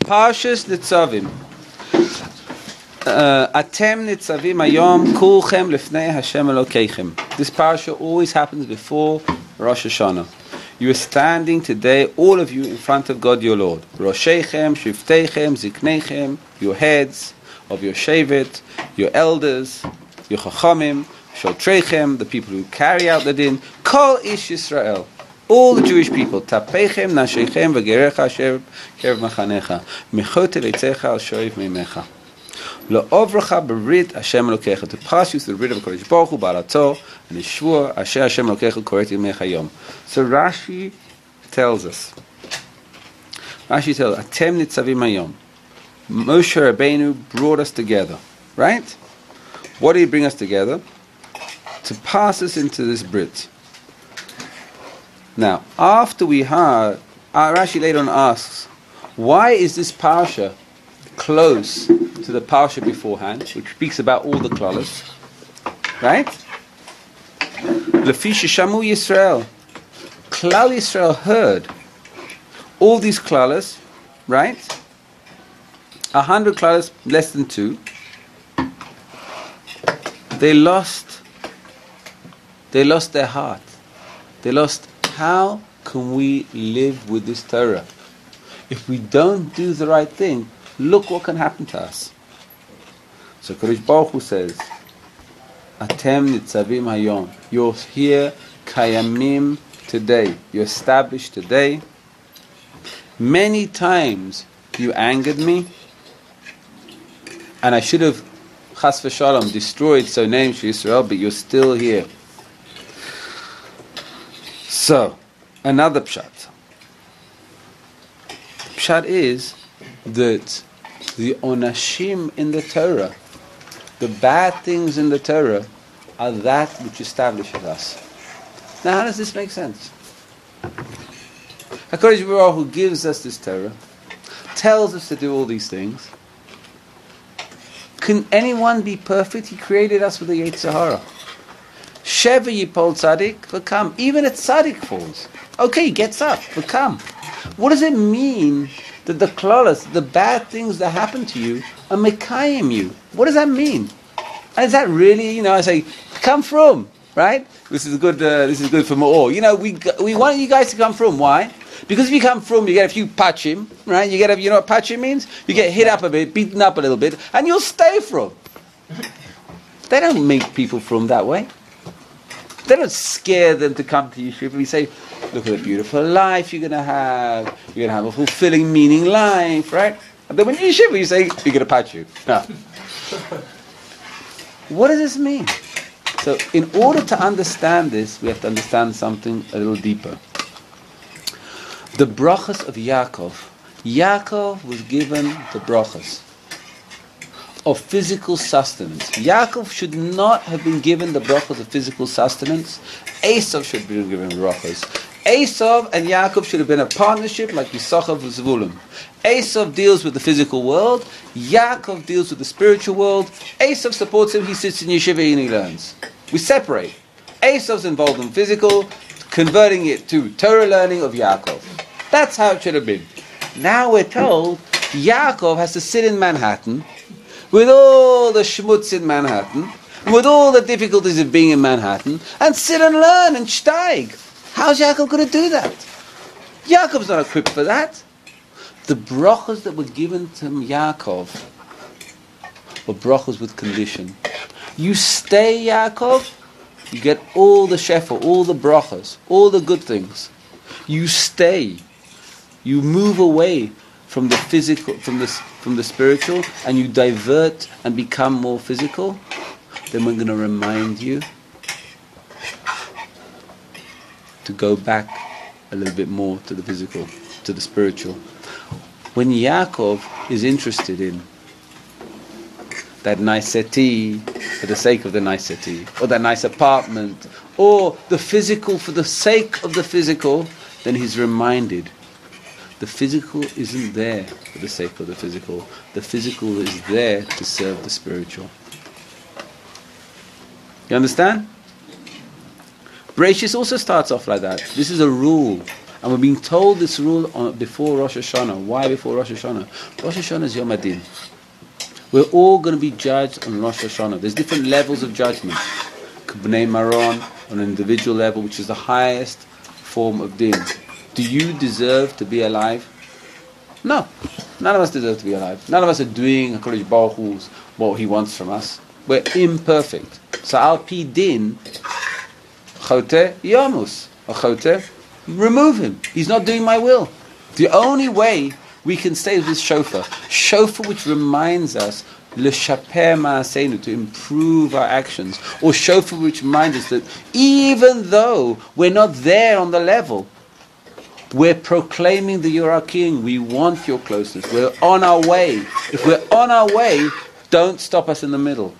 Parshas Nitzavim. Atem Nitzavim Hayom Kulchem Lefnei Hashem Elokeichem. This parasha always happens before Rosh Hashanah. You are standing today, all of you, in front of God your Lord. Roshechem, Shiftechem, Ziknechem, your heads of your Shevet, your elders, your Chachamim, Shotrechem, the people who carry out the din, Kol Ish Yisrael, all the Jewish people, Tapechem, Nashechem, V'gerecha Asher Kerev Machanecha, Mechote Leitzecha Al Shoiv Meimecha. Lo'ovracha Berit Hashem Elokecha, to pass you through the Brit of HaKadosh Baruch Hu, Ba'alato, and the Shvua Asher Hashem Elokecha Koret Yimecha Yom. So Rashi tells us, Atem Nitzavim Hayom. Moshe Rabbeinu brought us together, right? What did he bring us together? To pass us into this Brit. Now, after we heard, Rashi later on asks, why is this parsha close to the parsha beforehand, which speaks about all the klalos, right? Lefi sheshamu Yisrael, Klal Yisrael heard all these klalos, right? 100 klalos, less than 2. They lost their heart. They lost, how can we live with this Torah? If we don't do the right thing, look what can happen to us. So Kadosh Baruch Hu says, Atem Nitzavim Hayom. You're here, Kayamim, today. You're established today. Many times you angered me, and I should have, Chas v'Shalom, destroyed so named Yisrael, but you're still here. So, another pshat. Pshat is that the onashim in the Torah, the bad things in the Torah, are that which establishes us. Now, how does this make sense? HaKadosh Baruch Hu gives us this Torah, tells us to do all these things. Can anyone be perfect? He created us with a Yetzer Hara. Sheva Yipol Tzadik, v'kam. Even a Tzadik falls. Okay, he gets up, v'kam. What does it mean that the klalos, the bad things that happen to you, are mekayim you? What does that mean? And is that really, I say, come from, right? This is good for Ma'or. We want you guys to come from. Why? Because if you come from, you get a few pachim, right? You know what pachim means? You get hit up a bit, beaten up a little bit, and you'll stay from. They don't make people from that way. They don't scare them to come to Yeshiva. We say, look at the beautiful life you're going to have. You're going to have a fulfilling, meaning life, right? And then when you Yeshiva, you say, you're going to patch you. No. What does this mean? So in order to understand this, we have to understand something a little deeper. The brachas of Yaakov. Yaakov was given the brachas of physical sustenance. Yaakov should not have been given the brachas of physical sustenance. Esav should have been given brachas. Esav and Yaakov should have been a partnership like Yisachar and Zvulun. Esav deals with the physical world. Yaakov deals with the spiritual world. Esav supports him. He sits in yeshiva and he learns. We separate. Esav's involved in physical, converting it to Torah learning of Yaakov. That's how it should have been. Now we're told Yaakov has to sit in Manhattan with all the schmutz in Manhattan, with all the difficulties of being in Manhattan, and sit and learn and steig. How's Yaakov going to do that? Yaakov's not equipped for that. The brachas that were given to Yaakov were brachas with condition. You stay, Yaakov, you get all the shefa, all the brachas, all the good things. You stay. You move away from the physical, from the spiritual, and you divert and become more physical. Then we're going to remind you to go back a little bit more to the physical, to the spiritual. When Yaakov is interested in that nice settee for the sake of the nice settee, or that nice apartment, or the physical for the sake of the physical, then he's reminded the physical isn't there for the sake of the physical. The physical is there to serve the spiritual. You understand? Bereshis also starts off like that. This is a rule. And we're being told this rule before Rosh Hashanah. Why before Rosh Hashanah? Rosh Hashanah is Yom Adin. We're all going to be judged on Rosh Hashanah. There's different levels of judgment. B'nai Maron, on an individual level, which is the highest form of din. Do you deserve to be alive? No. None of us deserve to be alive. None of us are doing HaKadosh Baruch Hu's what He wants from us. We're imperfect. So Al Pi Din, Chote Yamus. Or Chote, remove him. He's not doing my will. The only way we can stay with this shofar which reminds us l'shaper ma'aseinu, to improve our actions, or shofar which reminds us that even though we're not there on the level, we're proclaiming that you're our king, we want your closeness, we're on our way. If we're on our way, don't stop us in the middle.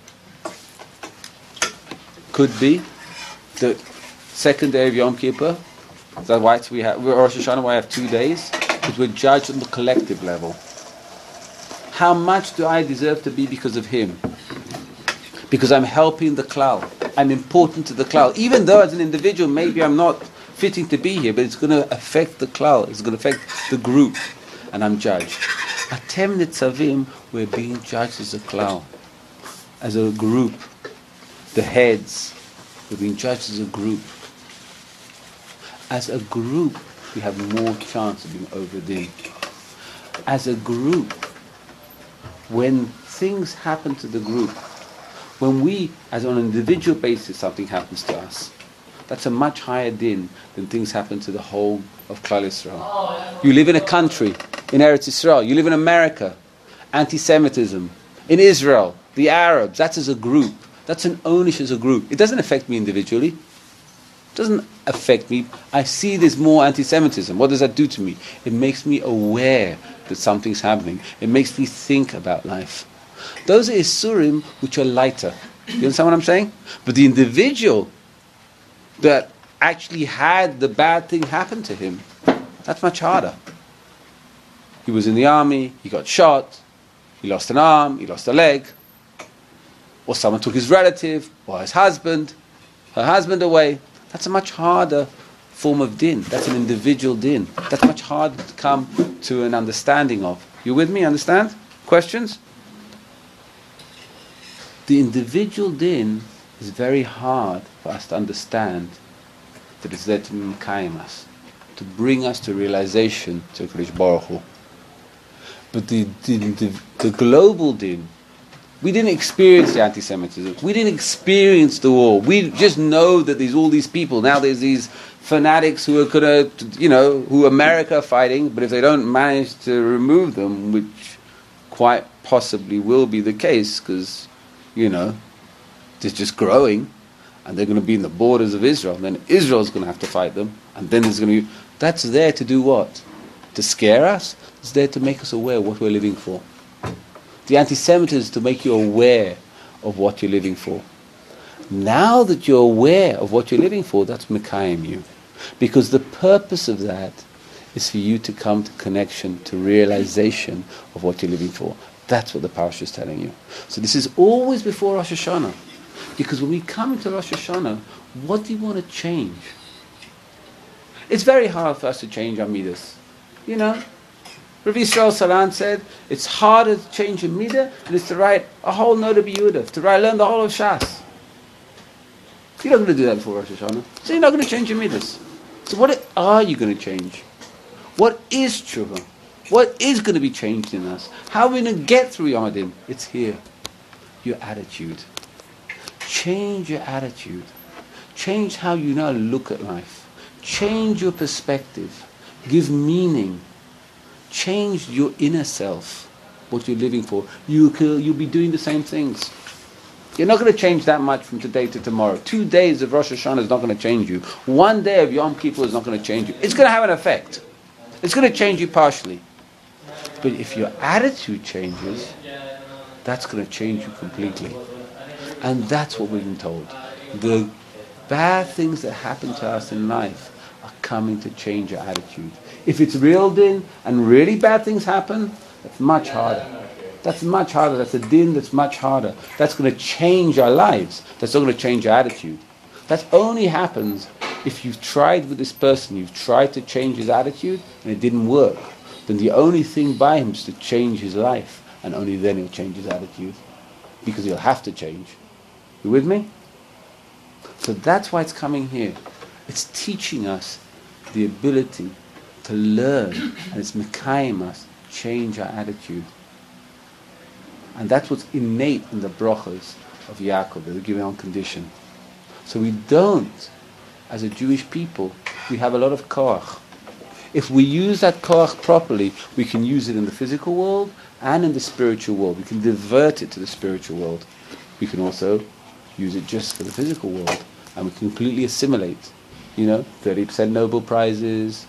Could be the second day of Yom Kippur. That's why we're Rosh Hashanah, why we have 2 days, because we're judged on the collective level. How much do I deserve to be because of him? Because I'm helping the klal. I'm important to the klal. Even though as an individual, maybe I'm not fitting to be here, but it's going to affect the klal. It's going to affect the group. And I'm judged. Atem nitzavim, we're being judged as a klal. As a group. The heads. We're being judged as a group. As a group, we have more chance of being overdue. As a group, when things happen to the group, when we, as on an individual basis, something happens to us, that's a much higher din than things happen to the whole of Klal Yisrael. You live in a country, in Eretz Yisrael, you live in America, anti-Semitism, in Israel, the Arabs, that's as a group. That's an ownership as a group. It doesn't affect me individually. It doesn't affect me. I see there's more anti-Semitism. What does that do to me? It makes me aware that something's happening. It makes me think about life. Those are Isurim which are lighter. You understand what I'm saying? But the individual that actually had the bad thing happen to him, that's much harder. He was in the army, he got shot, he lost an arm, he lost a leg, or someone took his relative, or his husband, her husband away. That's a much harder form of din. That's an individual din. That's much harder to come to an understanding of. You with me? Understand? Questions? The individual din is very hard for us to understand that it's there to mekayim us, to bring us to realization to HaKadosh Baruch Hu. But the global din, we didn't experience the anti-Semitism. We didn't experience the war. We just know that there's all these people. Now there's these fanatics who are going to, who America are fighting, but if they don't manage to remove them, which quite possibly will be the case, because, it's just growing, and they're going to be in the borders of Israel, then Israel's going to have to fight them, and then there's going to be... That's there to do what? To scare us? It's there to make us aware of what we're living for. The anti-Semitism is to make you aware of what you're living for. Now that you're aware of what you're living for, that's mekayim you. Because the purpose of that is for you to come to connection, to realization of what you're living for. That's what the parasha is telling you. So this is always before Rosh Hashanah. Because when we come into Rosh Hashanah, what do you want to change? It's very hard for us to change our midas. Rav Yisrael Salan said, it's harder to change a midah than it's to write a whole Noda B'Yehuda, to learn the whole of Shas. You're not going to do that before Rosh Hashanah. So you're not going to change your midas. So what are you going to change? What is tshuva? What is going to be changed in us? How are we going to get through Yom Adin? It's here. Your attitude. Change your attitude. Change how you now look at life. Change your perspective. Give meaning. Change your inner self, what you're living for. You'll be doing the same things. You're not going to change that much from today to tomorrow. 2 days of Rosh Hashanah is not going to change you. 1 day of Yom Kippur is not going to change you. It's going to have an effect. It's going to change you partially. But if your attitude changes, that's going to change you completely. And that's what we've been told. The bad things that happen to us in life are coming to change your attitude. If it's real din and really bad things happen, that's much harder. That's much harder. That's a din that's much harder. That's going to change our lives. That's not going to change our attitude. That only happens If you've tried with this person, you've tried to change his attitude, and it didn't work, then the only thing by him is to change his life, and only then he'll change his attitude, because he'll have to change. You with me? So that's why it's coming here. It's teaching us the ability to learn, and it's mekayim us, change our attitude. And that's what's innate in the brachas of Yaakov, they're given on condition. So we don't, as a Jewish people, we have a lot of koach. If we use that koach properly, we can use it in the physical world and in the spiritual world. We can divert it to the spiritual world. We can also use it just for the physical world, and we can completely assimilate. 30% Nobel Prizes,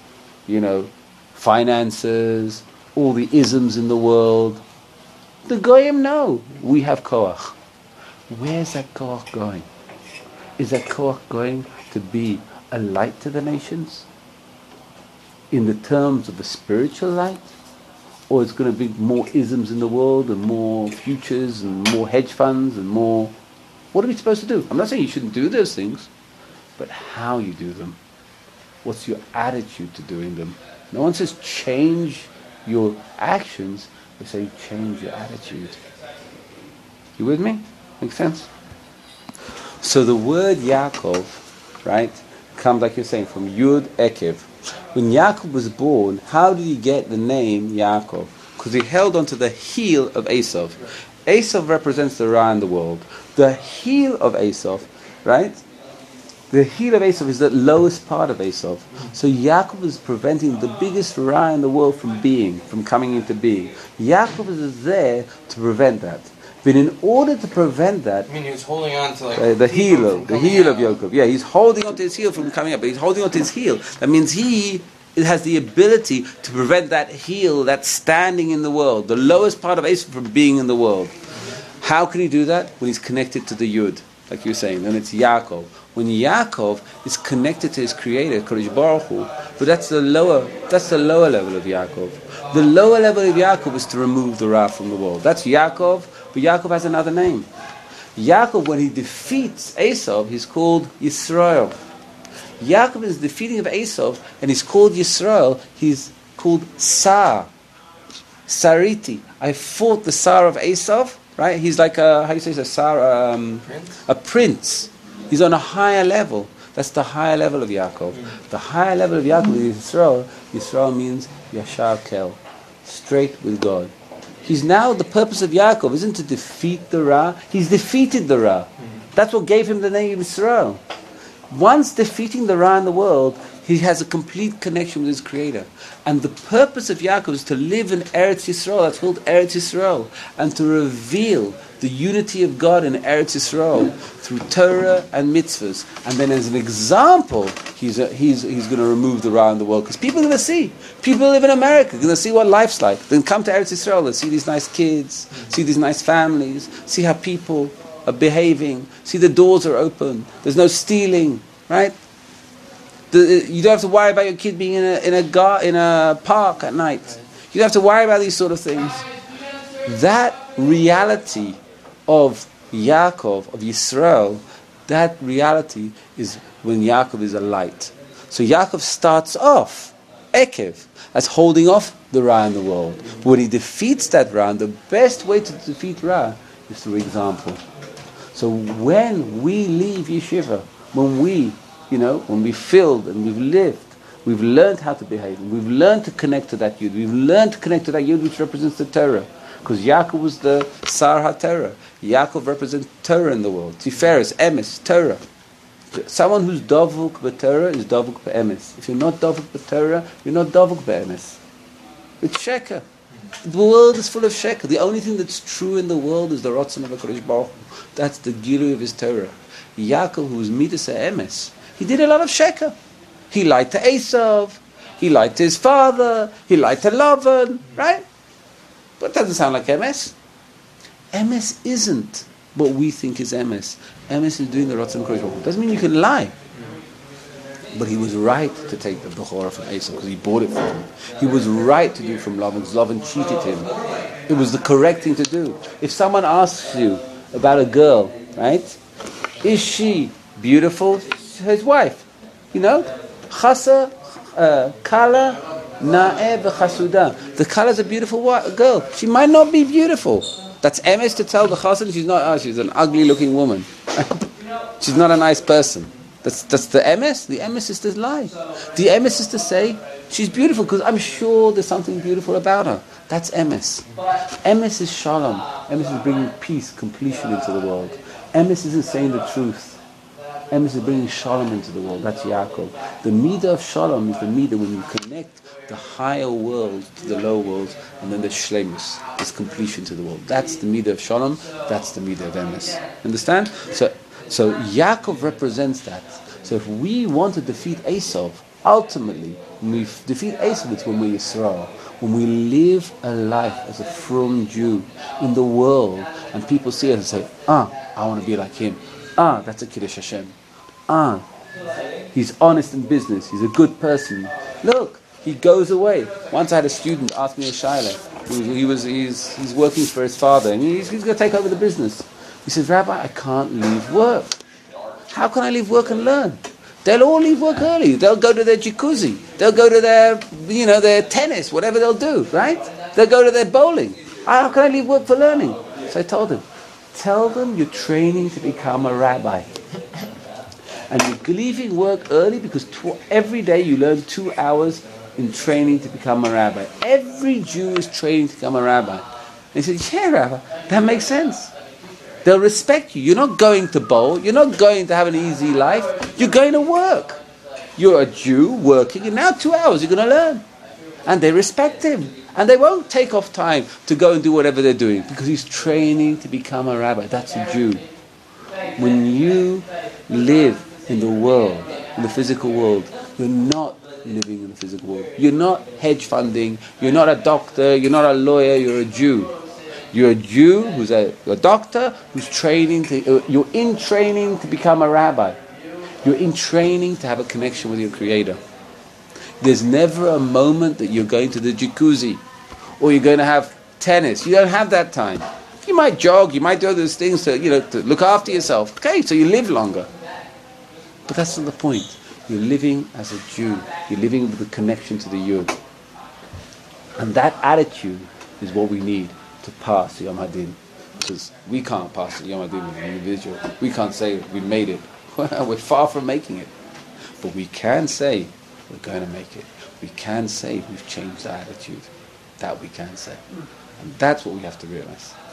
finances, all the isms in the world. The goyim know we have koach. Where's that koach going? Is that koach going to be a light to the nations in the terms of a spiritual light? Or it's going to be more isms in the world and more futures and more hedge funds and more... What are we supposed to do? I'm not saying you shouldn't do those things, but how you do them. What's your attitude to doing them? No one says change your actions, they say change your attitude. You with me? Makes sense? So the word Yaakov, right, comes, like you're saying, from Yud Ekev. When Yaakov was born, how did he get the name Yaakov? Because he held onto the heel of Esav. Esav represents the Ra in the world. The heel of Esav, right? The heel of Esav is the lowest part of Esav. So Yaakov is preventing the biggest Ra in the world from coming into being. Yaakov is there to prevent that. But in order to prevent that... I mean, he was holding on to the heel of Yaakov. Yeah, he's holding on to his heel from coming up, but he's holding on to his heel. That means he has the ability to prevent that heel, that standing in the world, the lowest part of Esav, from being in the world. How can he do that? When he's connected to the Yud, like you were saying. Then it's Yaakov. When Yaakov is connected to his creator, Kodesh Baruch Hu, but that's the lower level of Yaakov. The lower level of Yaakov is to remove the Ra from the world. That's Yaakov, but Yaakov has another name. Yaakov, when he defeats Esav, he's called Yisrael. Yaakov is defeating of Esav, and he's called Yisrael. He's called Sar. Sariti. I fought the Sar of Esav, right? He's like a prince. He's on a higher level. That's the higher level of Yaakov. The higher level of Yaakov is Yisrael. Yisrael means Yashar Kel, straight with God. He's now, the purpose of Yaakov isn't to defeat the Ra. He's defeated the Ra. That's what gave him the name Yisrael. Once defeating the Ra in the world, he has a complete connection with his Creator. And the purpose of Yaakov is to live in Eretz Yisrael. That's called Eretz Yisrael. And to reveal the unity of God in Eretz Yisrael through Torah and mitzvahs. And then as an example, he's going to remove the Ra in the world. Because people are going to see. People who live in America are going to see what life's like. Then come to Eretz Yisrael and see these nice kids, see these nice families, see how people are behaving, see the doors are open, there's no stealing, right? You don't have to worry about your kid being in a park at night. You don't have to worry about these sort of things. That reality of Yaakov, of Yisrael, that reality is when Yaakov is a light. So Yaakov starts off, Ekev, as holding off the Ra in the world. But when he defeats that Ra, and the best way to defeat Ra is through example. So when we leave yeshiva, when we filled and we've lived, we've learned how to behave, we've learned to connect to that Yud, we've learned to connect to that Yud which represents the Torah. Because Yaakov was the Sar HaTorah. Yaakov represents Torah in the world. Tiferes, Emes, Torah. Someone who's Davuk b'Torah is Davuk b'Emes. If you're not Davuk b'Torah, you're not Davuk b'Emes. It's Sheker. The world is full of Sheker. The only thing that's true in the world is the Ratzon of HaKadosh Baruch Hu. That's the Gilui of his Torah. Yaakov, who was Midas Emes, he did a lot of Sheker. He lied to Esav. He lied to his father. He lied to Lavan. Right? But it doesn't sound like Emes. Emes isn't what we think is Emes. Emes is doing the Ratzon of HaKadosh Baruch Hu. Doesn't mean you can lie. But he was right to take the Bechorah from Esav because he bought it from him. He was right to do it from Lavan because Lavan cheated him. It was the correct thing to do. If someone asks you about a girl, right? Is she beautiful? His wife. You know? Chasa, Kala, Na'eh v'chasuda. The Kala is a beautiful girl. She might not be beautiful. That's emes to tell the chassan she's not. She's an ugly-looking woman. She's not a nice person. That's the emes. The emes is to lie. The emes is to say she's beautiful because I'm sure there's something beautiful about her. That's emes. Emes is shalom. Emes is bringing peace, completion into the world. Emes isn't saying the truth. Emes is bringing shalom into the world. That's Yaakov. The midah of shalom is the midah when you connect the higher world to the lower world, and then the shlemus, this completion to the world. That's the midah of shalom. That's the midah of emes. Understand? So Yaakov represents that. So if we want to defeat Esau, ultimately, when we defeat Esau, it's when we're Yisrael. When we live a life as a frum Jew in the world, and people see us and say, I want to be like him. That's a Kiddush Hashem. He's honest in business. He's a good person. Look, he goes away. Once I had a student ask me a shaila. He's working for his father, and he's going to take over the business. He says, Rabbi, I can't leave work. How can I leave work and learn? They'll all leave work early. They'll go to their jacuzzi. They'll go to their tennis, whatever they'll do, right? They'll go to their bowling. How can I leave work for learning? So I told him, tell them you're training to become a rabbi. And you're leaving work early because every day you learn 2 hours in training to become a rabbi. Every Jew is training to become a rabbi. And he said, yeah, Rabbi, that makes sense. They'll respect you. You're not going to bowl. You're not going to have an easy life. You're going to work. You're a Jew working, and now 2 hours you're going to learn. And they respect him. And they won't take off time to go and do whatever they're doing because he's training to become a rabbi. That's a Jew. When you live in the world, in the physical world, you're not living in the physical world. You're not hedge funding. You're not a doctor. You're not a lawyer. You're a Jew. You're a Jew who's a doctor who's training you're in training to become a rabbi. You're in training to have a connection with your Creator. There's never a moment that you're going to the jacuzzi or you're going to have tennis. You don't have that time. You might jog, you might do those things to look after yourself. Okay, so you live longer. But that's not the point. You're living as a Jew. You're living with a connection to the Yud. And that attitude is what we need to pass Yom Hadin. Because we can't pass Yom Hadin with an individual. We can't say we made it. We're far from making it. But we can say we're going to make it. We can say we've changed our attitude. That we can say. And that's what we have to realize.